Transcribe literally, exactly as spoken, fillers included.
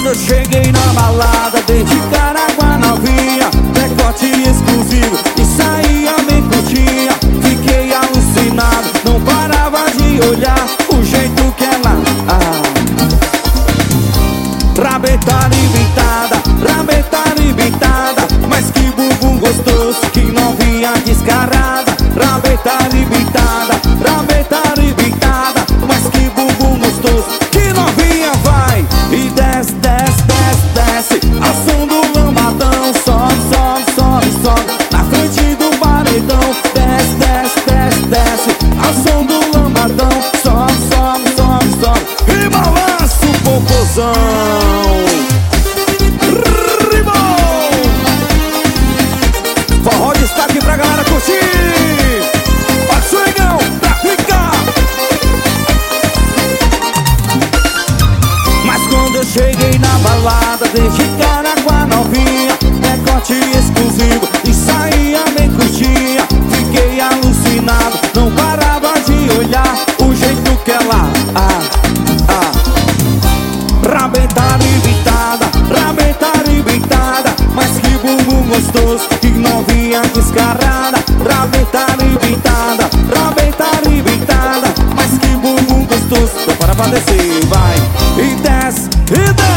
eu cheguei na balada, desde Caraguá novinha, decote exclusivo e saía bem curtinha. Fiquei alucinado, não parava de olhar o jeito que ela ah. Rabeta limitada, rabeta limitada, mas que bumbum gostoso, que novinha descarada. Rabeta limitada, rabeta limitada, mas que bumbum gostoso, que novinha vai e desce, desce, desce, desce ao som do lambadão. Sobe, sobe, sobe, sobe na frente do paredão. Desce, desce, desce, desce ao som do lambadão. Sobe, sobe, sobe, sobe e balança o popozão. Forró destaque pra galera curtir. Swingão pra ficar. Mas quando eu cheguei na balada, desde Caraguá novinha, decote exclusivo e saía bem curtinha. Fiquei alucinado, não parava de olhar o jeito que ela ah, ah. Rabeta limitada, rabeta limitada, mas que bumbum gostoso, que novinha descarada. Rabeta limitada, rabeta limitada, mas que bumbum gostoso. Então para pra descer, vai e desce, e desce.